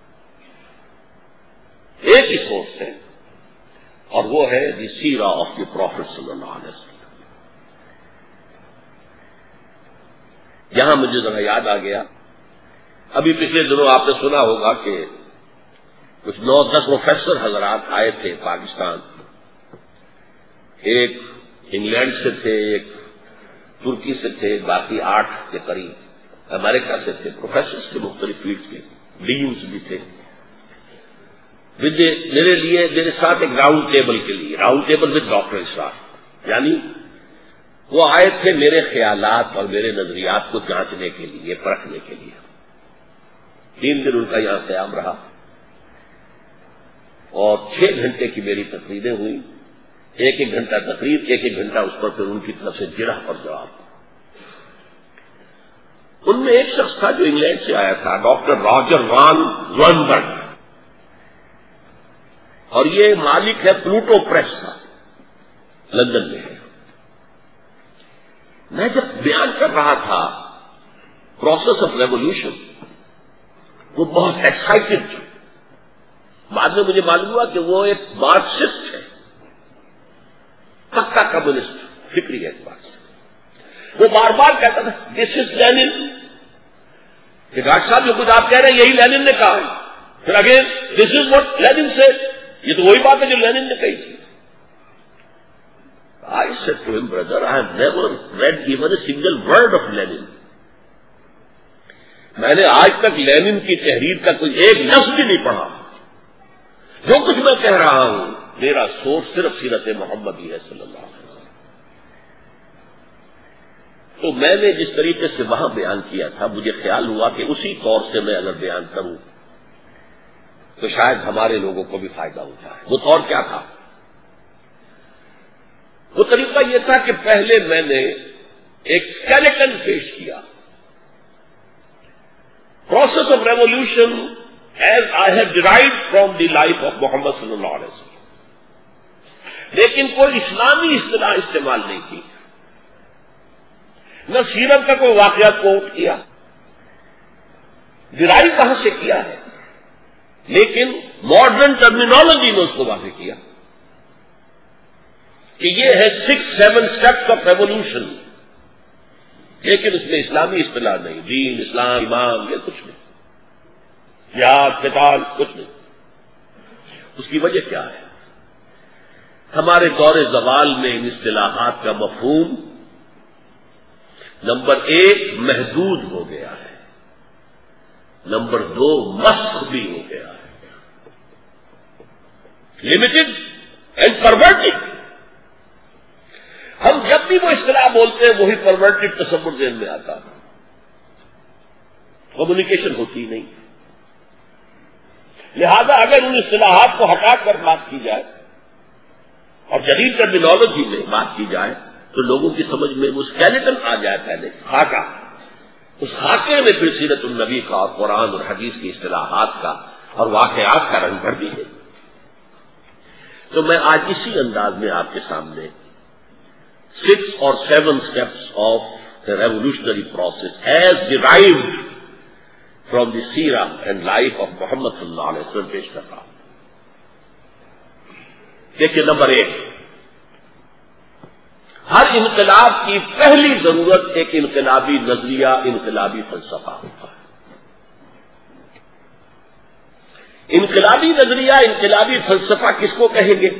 ایک ہی سورس ہے اور وہ ہے دی سیرہ آف دی پروفٹ صلی اللہ علیہ وسلم۔ یہاں مجھے ذرا یاد آ گیا، ابھی پچھلے دنوں آپ نے سنا ہوگا کہ کچھ نو دس پروفیسر حضرات آئے تھے پاکستان، ایک انگلینڈ سے تھے، ایک ترکی سے تھے، باقی آٹھ کے قریب امریکہ سے تھے، پروفیسرز کے مختلف فیلڈ کے، ڈینز بھی تھے۔ میرے لیے میرے ساتھ ایک راؤنڈ ٹیبل کے لیے، round table with doctor Israr, یعنی وہ آئے تھے میرے خیالات اور میرے نظریات کو جانچنے کے لیے، پرکھنے کے لیے۔ تین دن ان کا یہاں قیام رہا اور چھ گھنٹے کی میری تقریریں ہوئی، ایک ایک گھنٹہ تقریر، ایک ایک گھنٹہ اس پر پھر ان کی طرف سے جرح اور جواب۔ ان میں ایک شخص تھا جو انگلینڈ سے آیا تھا، ڈاکٹر راجر وان زوئنبرگ، اور یہ مالک ہے پلوٹو پریس کا، لندن میں ہے۔ میں جب بیان کر رہا تھا پروسیس آف ریولیوشن، وہ بہت ایکسائٹڈ تھے۔ بعد میں مجھے معلوم ہوا کہ وہ ایک مارکسسٹ ہے، پکا کمیونسٹ، فکری اعتبار سے۔ وہ بار بار کہتا تھا دس از لینن، کہ ڈاکٹر صاحب جو کچھ آپ کہہ رہے ہیں یہی لینن نے کہا ہے، پھر again this is what Lenin said, یہ تو وہی بات ہے جو لینن نے کہی تھی۔ I said to him, brother, I have never read even a single word of Lenin. میں نے آج تک لینن کی تحریر کا کوئی ایک لفظ بھی نہیں پڑھا۔ جو کچھ میں کہہ رہا ہوں میرا سورس صرف سیرت محمدی ہے صلی اللہ علیہ وسلم۔ تو میں نے جس طریقے سے وہاں بیان کیا تھا، مجھے خیال ہوا کہ اسی طور سے میں اگر بیان کروں تو شاید ہمارے لوگوں کو بھی فائدہ ہو جائے۔ وہ طور کیا تھا؟ وہ طریقہ یہ تھا کہ پہلے میں نے ایک اسکیلیٹن پیش کیا، process of revolution as I have derived from the life of Muhammad صلی اللہ علیہ وسلم. لیکن کوئی اسلامی اصطلاح استعمال نہیں کی، نہ سیرت کا کوئی واقعہ کوٹ کیا. ڈرائیو کہاں سے کیا ہے، لیکن ماڈرن ٹرمینالوجی میں اس کو واضح کیا کہ یہ ہے six seven steps of revolution, لیکن اس میں اسلامی اصطلاح نہیں، دین، اسلام، ایمان، یہ کچھ نہیں، جہاد، قتال، کچھ نہیں. اس کی وجہ کیا ہے؟ ہمارے دور زوال میں ان اصطلاحات کا مفہوم نمبر ایک محدود ہو گیا ہے، نمبر دو مسخ بھی ہو گیا ہے، لمیٹڈ اینڈ پرورٹڈ. ہم جب بھی وہ اصطلاح بولتے ہیں وہی پرورٹڈ تصور ذہن میں آتا ہے، کمیونیکیشن ہوتی نہیں. لہذا اگر ان اصطلاحات کو ہٹا کر بات کی جائے اور جدید ٹرمینالوجی میں بات کی جائے تو لوگوں کی سمجھ میں وہ اسکیلیٹن آ جائے، پہلے خاکہ، اس خاکے میں پھر سیرت النبی کا اور قرآن اور حدیث کی اصطلاحات کا اور واقعات کا رنگ بھر بھی ہے. تو میں آج اسی انداز میں آپ کے سامنے سکس اور seven steps of the revolutionary process as derived from the سیرہ اینڈ لائف آف محمد صلی اللہ علیہ وسلم پیش کر رہا ہوں. دیکھیے، نمبر ایک، ہر انقلاب کی پہلی ضرورت ایک انقلابی نظریہ، انقلابی فلسفہ ہوتا ہے. انقلابی نظریہ، انقلابی فلسفہ کس کو کہیں گے؟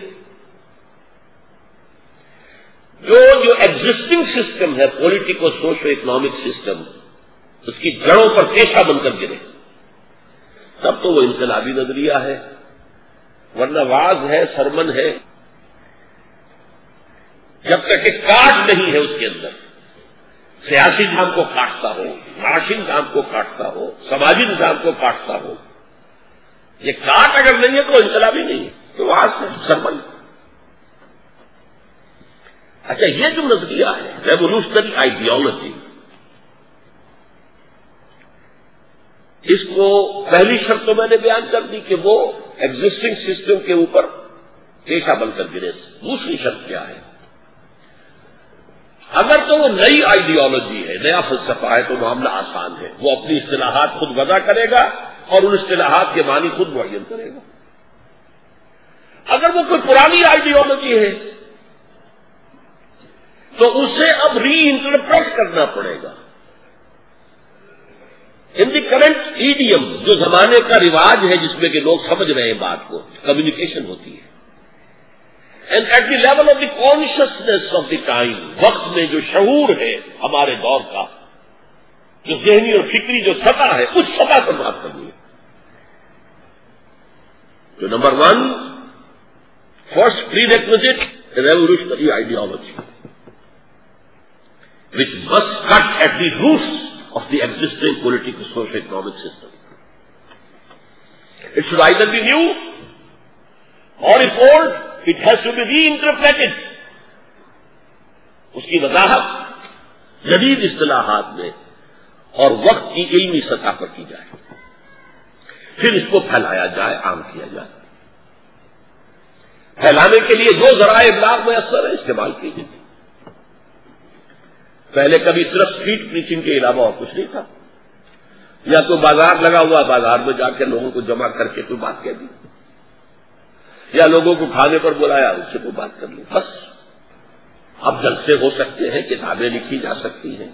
جو جو ایگزسٹنگ سسٹم ہے، پولیٹیکو سوشو اکنامک سسٹم، اس کی جڑوں پر پیشہ بن کر گرے، تب تو وہ انقلابی نظریہ ہے. ورنہ واز ہے، سرمن ہے، جب تک کہ کاٹ نہیں ہے اس کے اندر، سیاسی نظام کو کاٹتا ہو، معاشی نظام کو کاٹتا ہو، سماجی نظام کو کاٹتا ہو، یہ کاٹ اگر نہیں ہے تو انقلابی نہیں ہے، تو واز ہے، سرمن ہے. اچھا، یہ جو نظریہ ہے ریولیوشنری آئیڈیالوجی، اس کو پہلی شرط تو میں نے بیان کر دی کہ وہ ایگزسٹنگ سسٹم کے اوپر پیشہ بن کر گرے. دوسری شرط کیا ہے؟ اگر تو وہ نئی آئیڈیالوجی ہے، نیا فلسفہ ہے، تو معاملہ آسان ہے، وہ اپنی اصطلاحات خود وضع کرے گا اور ان اصطلاحات کے معنی خود معین کرے گا. اگر وہ کوئی پرانی آئیڈیالوجی ہے تو اسے اب ری انٹرپریٹ کرنا پڑے گا ان دی کرنٹ ایڈیم، جو زمانے کا رواج ہے جس میں کہ لوگ سمجھ رہے ہیں بات کو، کمیونیکیشن ہوتی ہے. And at the level of the consciousness of the time, وقت میں جو شعور ہے ہمارے دور کا، جو ذہنی اور فکری جو سطح ہے، اس سطح پر بات کرنی ہے. تو number one, first prerequisite revolutionary ideology which must cut at the roots of the existing political social economic system. It should either be new or if old, it has to be reinterpreted. اس کی وضاحت جدید اصطلاحات میں اور وقت کی علمی سطح پر کی جائے، پھر اس کو پھیلایا جائے، عام کیا جائے. پھیلانے کے لیے جو ذرائع ابلاغ میسر ہے استعمال کیجیے. پہلے کبھی صرف اسٹریٹ پریچنگ کے علاوہ اور کچھ نہیں تھا، یا تو بازار لگا ہوا، بازار میں جا کے لوگوں کو جمع کر کے کوئی بات کہہ دی، یا لوگوں کو کھانے پر بلایا، اس سے کوئی بات کر لی، بس. اب جلسے ہو سکتے ہیں، کتابیں لکھی جا سکتی ہیں،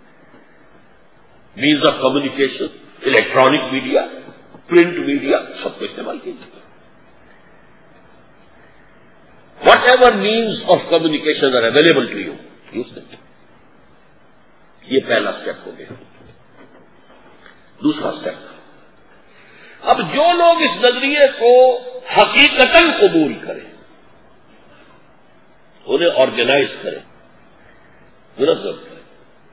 means of communication, electronic media, print media, سب کو استعمال کیجیے. Whatever means of communication are available to you, use کریں. یہ پہلا اسٹیپ ہو گیا. دوسرا اسٹیپ، اب جو لوگ اس نظریے کو حقیقتاً قبول کریں، انہیں آرگنائز کریں، منظم کریں.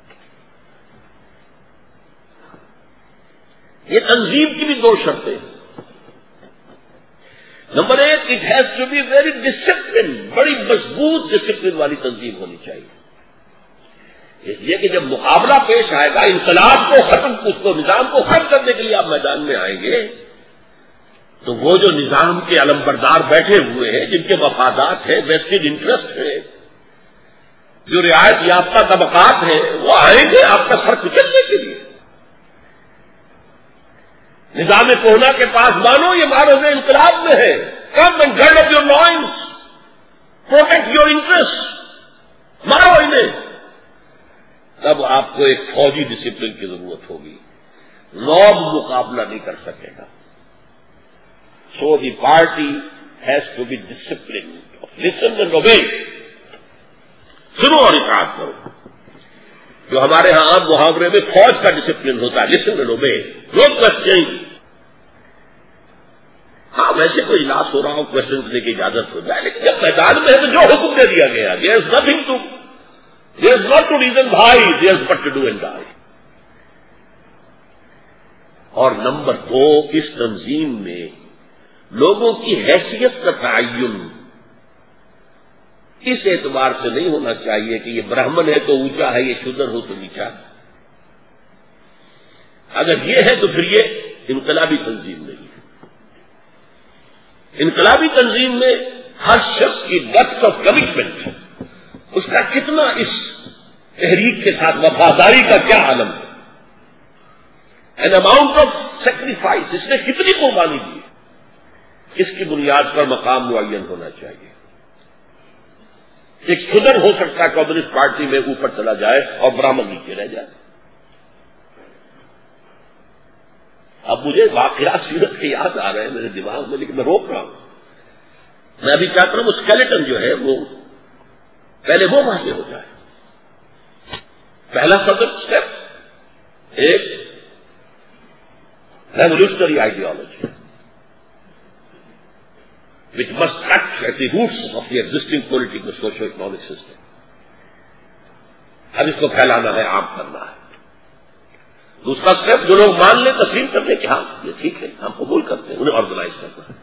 یہ تنظیم کی بھی دو شرطیں ہیں. نمبر ایک، it has to be very discipline, بڑی مضبوط ڈسپلن والی تنظیم ہونی چاہیے. اس لیے کہ جب مقابلہ پیش آئے گا، انقلاب کو ختم، اس کو نظام کو ختم کرنے کے لیے آپ میدان میں آئیں گے تو وہ جو نظام کے علمبردار بیٹھے ہوئے ہیں، جن کے مفادات ہیں، ویسٹڈ انٹرسٹ ہیں، جو رعایت یافتہ طبقات ہیں، وہ آئیں گے آپ کا سر کچلنے کے لیے. نظام کوہنا کے پاس مانو یہ معرض انقلاب میں ہے. Come and gird up your loins, protect your interest, مارو انہیں. تب آپ کو ایک فوجی ڈسپلن کی ضرورت ہوگی. نوب مقابلہ نہیں کر سکے گا. So the party has to be discipline. Listen and obey, سنو اور اطاعت کرو. جو ہمارے ہاں عام محاورے میں فوج کا ڈسپلن ہوتا ہے، listen and obey, no question. ہاں ویسے کوئی اجلاس ہو رہا ہو کوشچن کرنے کی اجازت ہو جائے، لیکن جب میدان میں ہے تو جو حکم دے دیا گیا، there is nothing to there is not to reason بھائی، there is but to do and die. اور نمبر دو، اس تنظیم میں لوگوں کی حیثیت کا تعین اس اعتبار سے نہیں ہونا چاہیے کہ یہ برہمن ہے تو اونچا ہے، یہ شودر ہو تو نیچا ہے. اگر یہ ہے تو پھر یہ انقلابی تنظیم نہیں ہے. انقلابی تنظیم میں ہر شخص کی ڈیپتھ آف کمٹمنٹ، اس کا کتنا اس تحریک کے ساتھ وفاداری کا کیا عالم ہے، این اماؤنٹ آف سیکریفائس، اس نے کتنی قربانی دی، اس کی بنیاد پر مقام معین ہونا چاہیے. ایک شدر ہو سکتا ہے کمیونسٹ پارٹی میں اوپر چلا جائے اور برہمن نیچے رہ جائے. اب مجھے واقعات سیرت کے یاد آ رہے ہیں میرے دماغ میں، لیکن میں روک رہا ہوں. میں ابھی چاہتا ہوں وہ اسکیلیٹن جو ہے وہ پہلے وہ واضح ہو جائے. پہلا سبق اسٹیپ ایک revolutionary ideology which must cut at the roots of the existing political socio-economic system. اب اس کو پھیلانا ہے، عام کرنا ہے. دوسرا اسٹیپ، جو لوگ مان لیں تسلیم کر لیں کہ ہاں یہ ٹھیک ہے، ہم قبول کرتے ہیں، انہیں آرگنائز کرنا ہے.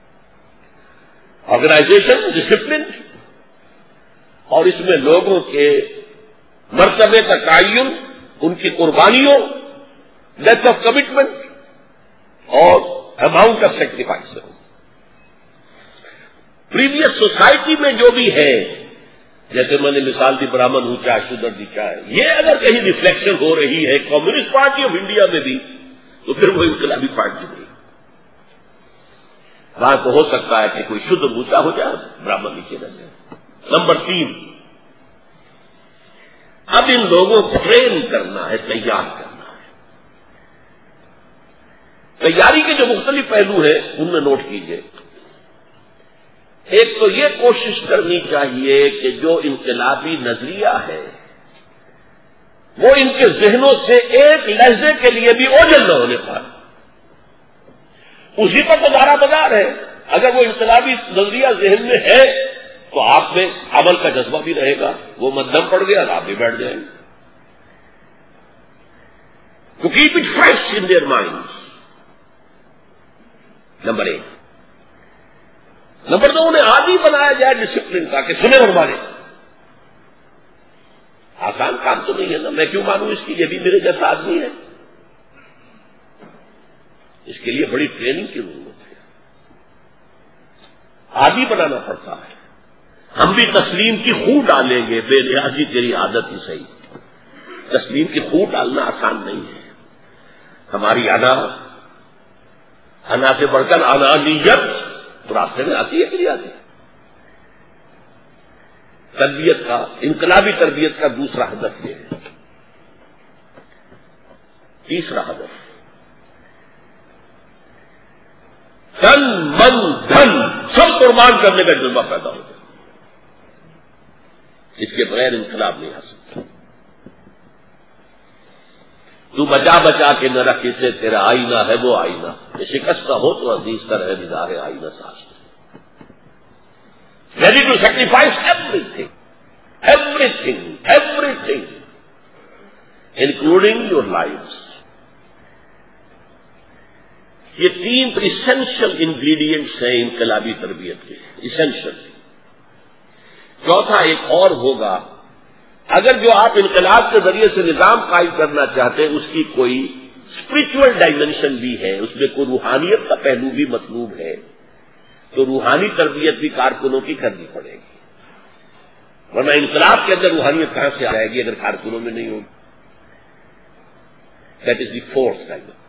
آرگنائزیشن، ڈسپلن، اور اس میں لوگوں کے مرتبے کا تعین، ان کی قربانیوں، ڈیپتھ آف کمٹمنٹ اور اماؤنٹ آف سیکریفائس ہو. پریویس سوسائٹی میں جو بھی ہے، جیسے میں نے مثال دی برہمن اونچا ہے، شودر نیچا ہے، یہ اگر کہیں ریفلیکشن ہو رہی ہے کمیونسٹ پارٹی آف انڈیا میں بھی، تو پھر وہ انقلابی پارٹی نہیں. وہاں تو ہو سکتا ہے کہ کوئی شودر اونچا ہو جائے، برہمن نیچے رہ جائے. نمبر تین، اب ان لوگوں کو ٹرین کرنا ہے، تیار کرنا ہے. تیاری کے جو مختلف پہلو ہیں ان میں نوٹ کیجیے. ایک تو یہ کوشش کرنی چاہیے کہ جو انقلابی نظریہ ہے وہ ان کے ذہنوں سے ایک لہجے کے لیے بھی اوجھل نہ ہونے پائے. اسی پر تو دارا مدار ہے. اگر وہ انقلابی نظریہ ذہن میں ہے تو آپ میں عمل کا جذبہ بھی رہے گا. وہ مدھم پڑ گیا آپ بھی بیٹھ جائیں گے. To keep it fresh in their mind. Number ایک. نمبر دو، انہیں عادی بنایا جائے ڈسپلن کا کہ سنے اور مانے. آسان کام تو نہیں ہے نا، میں کیوں مانوں اس کی، یہ بھی میرے جیسا آدمی ہے. اس کے لیے بڑی ٹریننگ کی ضرورت ہے، عادی بنانا پڑتا ہے. ہم بھی تسلیم کی خو ڈالیں گے، بے نیازی تیری عادت ہی صحیح. تسلیم کی خو ڈالنا آسان نہیں ہے. ہماری انا انا سے بڑھ کر انانیت تو راستے میں آتی ہے کہ نہیں آتی. تربیت کا، انقلابی تربیت کا دوسرا ہدف یہ ہے. تیسرا ہدف، تن من دھن سب قربان کرنے کا جذبہ پیدا ہوتا ہے. اس کے بغیر انقلاب نہیں آ سکتا. تو بچا بچا کے نہ رکھ، اسے تیرا آئینہ ہے وہ آئینہ، یہ شکستہ ہو تو عزیز کا رہے نگاہ آئینہ ساز. Ready to sacrifice everything, everything everything including your life. یہ تین ایسنشل انگریڈینٹس ہیں انقلابی تربیت کے، ایسنشل. چوتھا ایک اور ہوگا، اگر جو آپ انقلاب کے ذریعے سے نظام قائم کرنا چاہتے ہیں اس کی کوئی اسپرچل ڈائمینشن بھی ہے، اس میں کوئی روحانیت کا پہلو بھی مطلوب ہے، تو روحانی تربیت بھی کارکنوں کی کرنی پڑے گی، ورنہ انقلاب کے اندر روحانیت کہاں سے آ جائے گی اگر کارکنوں میں نہیں ہوگی؟ That is the fourth kind of